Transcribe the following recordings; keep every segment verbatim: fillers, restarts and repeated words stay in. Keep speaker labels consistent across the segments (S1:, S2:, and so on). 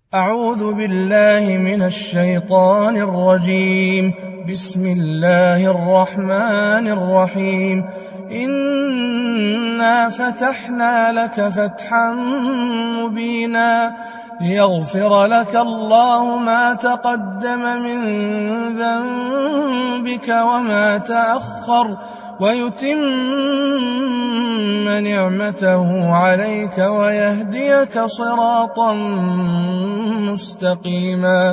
S1: أعوذ بالله من الشيطان الرجيم. بسم الله الرحمن الرحيم. إنا فتحنا لك فتحا مبينا ليغفر لك الله ما تقدم من ذنبك وما تأخر ويتم نعمته عليك ويهديك صراطا مستقيما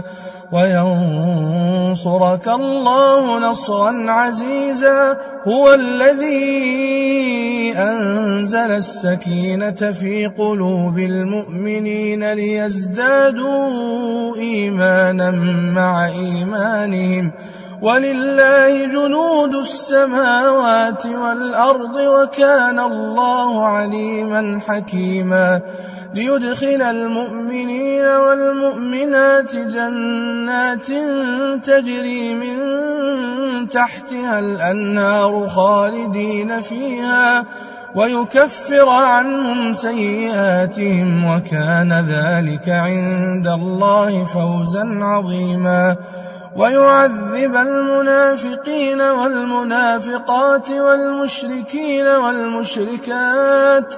S1: وينصرك الله نصرا عزيزا. هو الذي أنزل السكينة في قلوب المؤمنين ليزدادوا إيمانا مع إيمانهم ولله جنود السماوات والأرض وكان الله عليما حكيما. ليدخل المؤمنين والمؤمنات جنات تجري من تحتها الأنهار خالدين فيها ويكفر عنهم سيئاتهم وكان ذلك عند الله فوزا عظيما. ويعذب المنافقين والمنافقات والمشركين والمشركات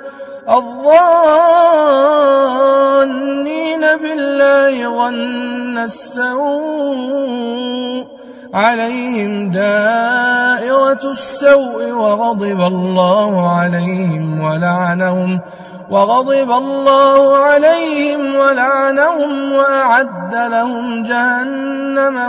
S1: الظانين بالله ظن السوء عليهم دائرة السوء وغضب الله عليهم ولعنهم وغضب الله عليهم ولعنهم وأعد لهم جهنم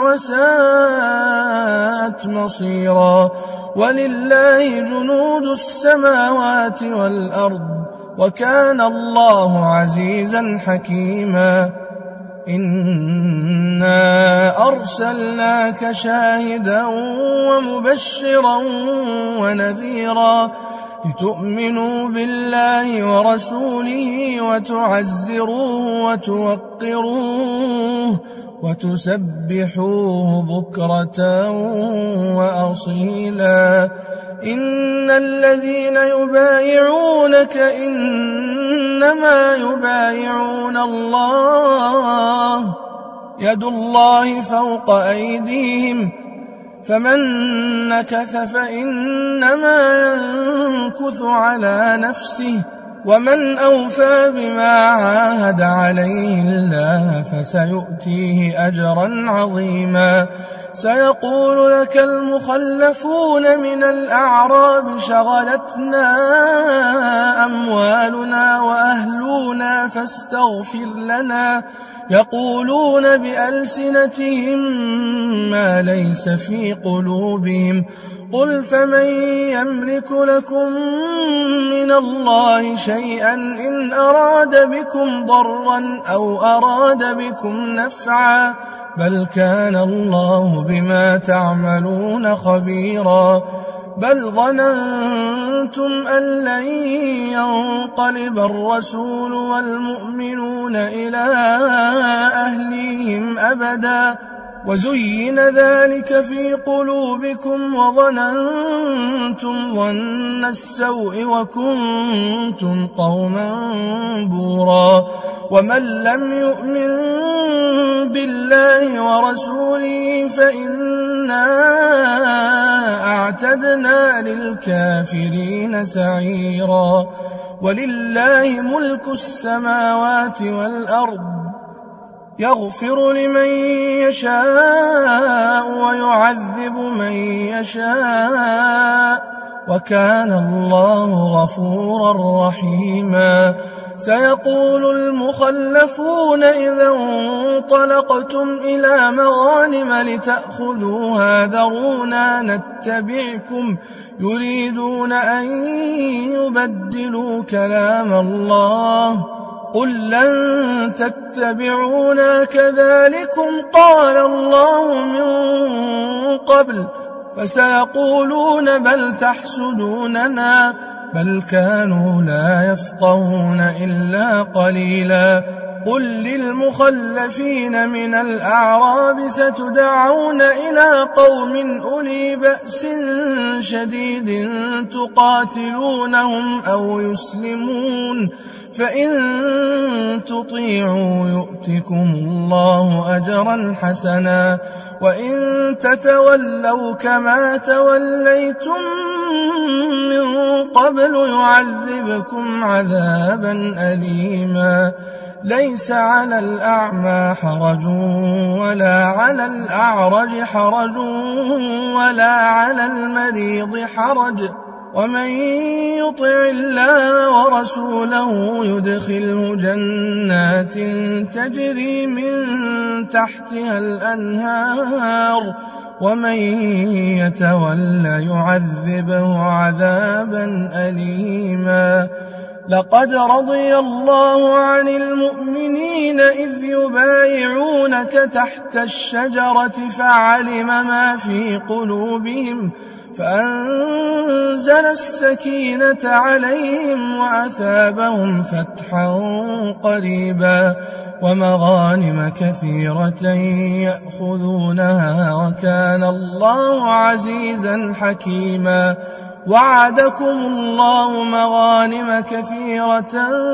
S1: وساءت مصيرا. ولله جنود السماوات والأرض وكان الله عزيزا حكيما. إنا أرسلناك شاهدا ومبشرا ونذيرا لتؤمنوا بالله ورسوله وتعزروه وتوقروه وتسبحوه بكرة وأصيلا. إن الذين يبايعونك إنما يبايعون الله يد الله فوق أيديهم فمن نكث فإنما ينكث على نفسه ومن أوفى بما عاهد عليه الله فسيؤتيه أجرا عظيما. سيقول لك المخلفون من الأعراب شغلتنا أموالنا وأهلنا فاستغفر لنا يقولون بألسنتهم ما ليس في قلوبهم قل فمن يملك لكم من الله شيئا إن أراد بكم ضرا أو أراد بكم نفعا بل كان الله بما تعملون خبيرا. بل ظننتم أن لن ينقلب الرسول والمؤمنون إلى أهليهم أبدا وزين ذلك في قلوبكم وظننتم ظن السوء وكنتم قوما بورا. ومن لم يؤمن بالله ورسوله فإنا أعتدنا للكافرين سعيرا. ولله ملك السماوات والأرض يغفر لمن يشاء ويعذب من يشاء وكان الله غفورا رحيما. سيقول المخلفون إذا انطلقتم إلى مغانم لتأخذوها ذرونا نتبعكم يريدون أن يبدلوا كلام الله قل لن تتبعونا كذلكم قال الله من قبل فسيقولون بل تحسدوننا بل كانوا لا يفقهون إلا قليلا. قل للمخلفين من الأعراب ستدعون إلى قوم أولي بأس شديد تقاتلونهم أو يسلمون فإن تطيعوا يؤتكم الله أجرا حسنا وإن تتولوا كما توليتم من قبل يعذبكم عذابا أليما ليس على الأعمى حرج ولا على الأعرج حرج ولا على المريض حرج ومن يطع الله ورسوله يدخله جنات تجري من تحتها الأنهار ومن يتولى يعذبه عذابا أليما لقد رضي الله عن المؤمنين إذ يبايعونك تحت الشجرة فعلم ما في قلوبهم فأنزل السكينة عليهم وأثابهم فتحا قريبا ومغانم كثيرة يأخذونها وكان الله عزيزا حكيما وعدكم الله مغانم كثيرة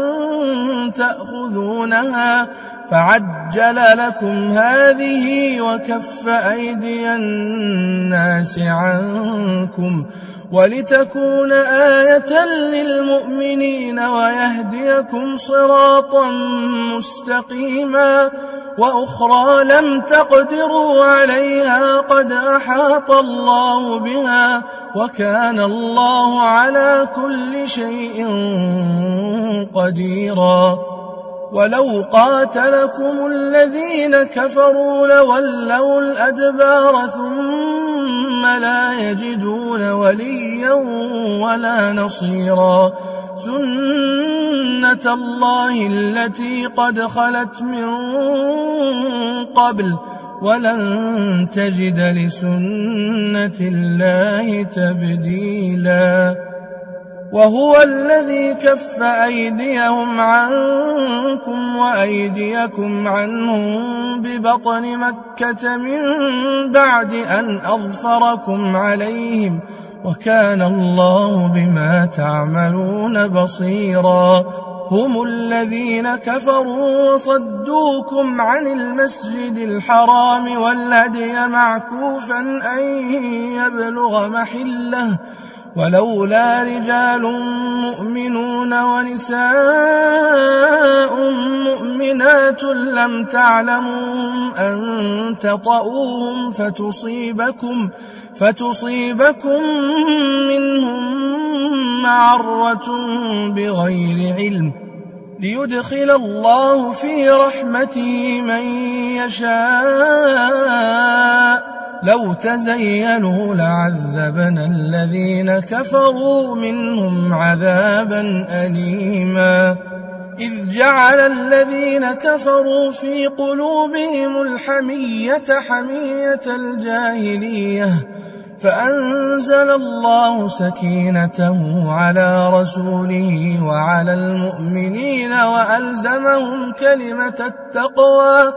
S1: تأخذونها فعجل لكم هذه وكف أيدي الناس عنكم ولتكون آية للمؤمنين ويهديكم صراطا مستقيما وأخرى لم تقدروا عليها قد أحاط الله بها وكان الله على كل شيء قديرا ولو قاتلكم الذين كفروا لولوا الأدبار ثم لا يجدون وليا ولا نصيرا سنة الله التي قد خلت من قبل ولن تجد لسنة الله تبديلا وهو الذي كف أيديهم عنكم وأيديكم عنهم ببطن مكة من بعد أن أظفركم عليهم وكان الله بما تعملون بصيرا هم الذين كفروا وصدوكم عن المسجد الحرام والهدي معكوفا أن يبلغ محله ولولا رجال مؤمنون ونساء مؤمنات لم تعلموهم أن تطؤوهم فتصيبكم, فتصيبكم منهم معرة بغير علم ليدخل الله في رحمته من يشاء لو تزينوا لعذبنا الذين كفروا منهم عذابا أليما إذ جعل الذين كفروا في قلوبهم الحمية حمية الجاهلية فأنزل الله سكينته على رسوله وعلى المؤمنين وألزمهم كلمة التقوى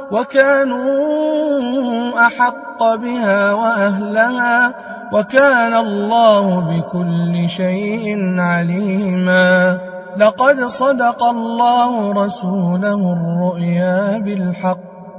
S1: وكانوا أحق بها وأهلها وكان الله بكل شيء عليما لقد صدق الله رسوله الرؤيا بالحق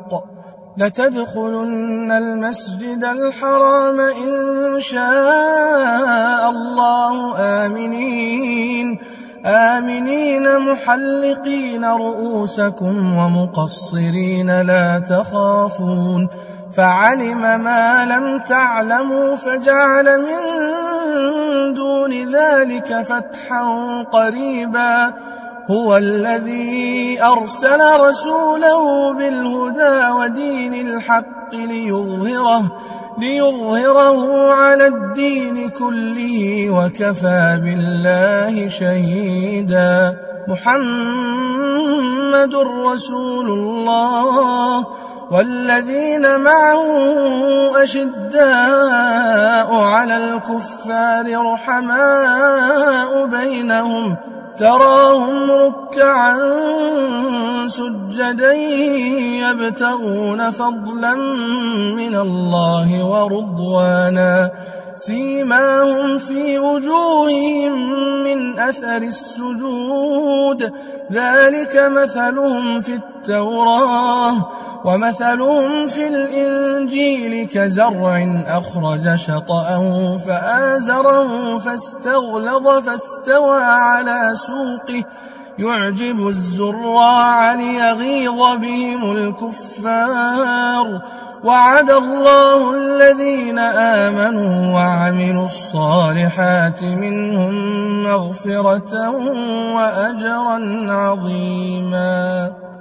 S1: لتدخلن المسجد الحرام إن شاء الله آمنين آمنين محلقين رؤوسكم ومقصرين لا تخافون فعلم ما لم تعلموا فجعل من دون ذلك فتحا قريبا هو الذي أرسل رسوله بالهدى ودين الحق ليظهره, ليظهره على الدين كله وكفى بالله شهيدا محمد رسول الله والذين معه أشداء على الكفار رحماء بينهم تراهم ركعا سجدا يبتغون فضلا من الله ورضوانا سيماهم في وجوههم من أثر السجود ذلك مثلهم في التوراة ومثلهم في الإنجيل كزرع أخرج شطأه فآزره فاستغلظ فاستوى على سوقه يعجب الزراع ليغيظ بهم الكفار وعد الله الذين آمنوا وعملوا الصالحات منهم مغفرة وأجرا عظيما.